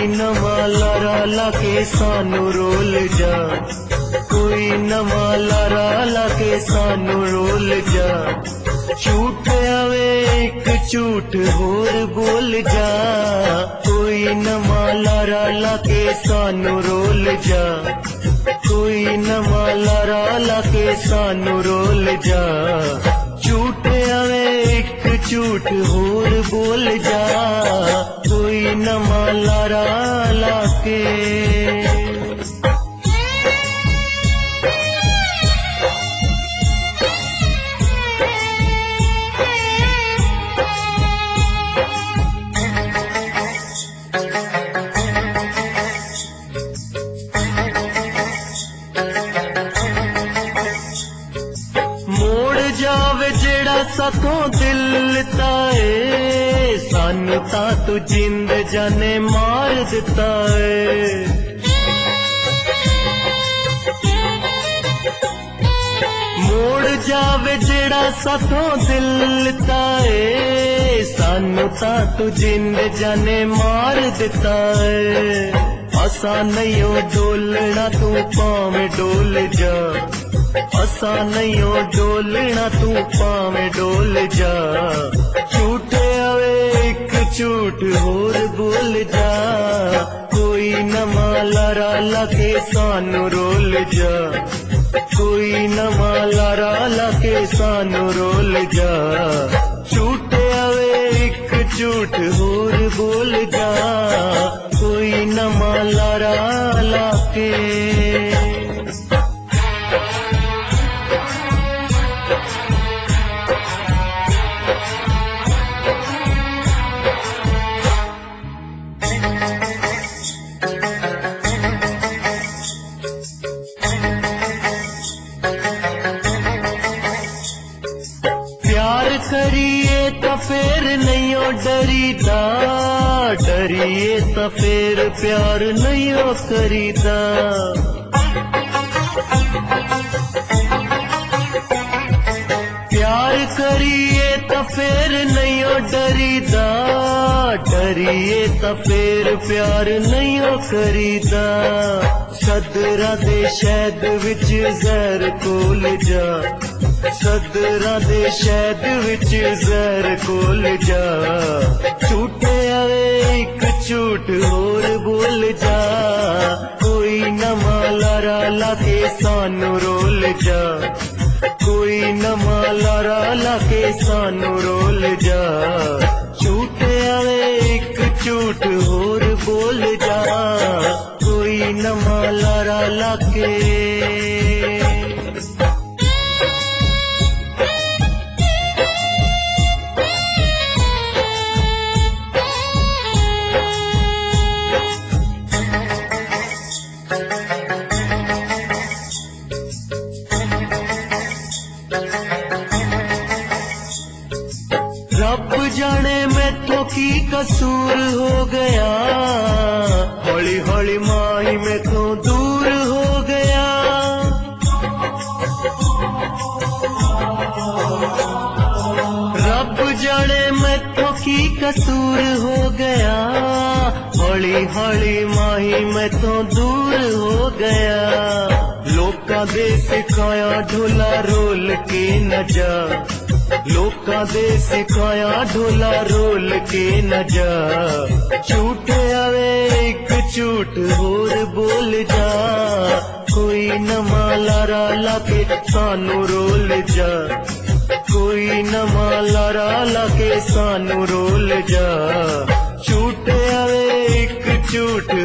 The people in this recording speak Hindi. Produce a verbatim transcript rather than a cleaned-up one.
कोई नवां लारा लाके सानू रोल जा, कोई नवां लारा लाके सानू रोल जा। झूठ आवे एक झूठ होर बोल जा, कोई नवां लारा लाके सानू रोल जा, कोई नवां लारा लाके सानू रोल जा। झूठ आवे एक झूठ होर बोल जा, कोई नवां लारा लाके। जावे जेड़ा साथों दिल ताए, सानू ता तू जिंद जाने मार दिता है। मोड़ जावे जेड़ा साथों दिल ताए, सानू ता तू जिंद जाने मार दिता है। असा नहीं हो डोलना तू पावे डोल जा, असा नहीं हो डोलना तू पावे डोल जा। झूठ आवे एक झूठ होर बोल जा, कोई नवां लारा लाके सानू रोल जा, कोई नवां लारा लाके सानू रोल जा। झूठ आवे एक झूठ होर बोल जा, कोई नवां लारा लाके। प्यार करिए तो फिर नहीं हो डरीदा, डरिए तो फिर प्यार नहीं हो करीदा। प्यार करिए तो फिर नहीं हो डरीदा, डरिए तो फिर प्यार नहीं हो करीदा। सदरा दे शहद विच जहर कोल जा, सदरा दे शहद विच जहर कोल जा। झूठ आवे एक झूठ होर बोल जा, कोई नवां लारा लाके सानू रोल जा, कोई नवां लारा लाके सानू रोल जा। झूठ आवे एक झूठ होर बोल जा, कोई नवां लारा लाके। रब जाने मैथों की कसूर हो गया, हौली हौली माही मैथों दूर हो गया। रब जाने मैथों की कसूर हो गया, हौली हौली माही मैथों दूर हो गया। लोकां दे सिखाया ढोला रोल के न जा, लोकां दे सिखाया ढोला रोल के न जा। झूठ आवे एक झूठ होर बोल जा, कोई नवां लारा लाके सानू रोल जा, कोई नवां लारा लाके सानू रोल जा। झूठ आवे एक झूठ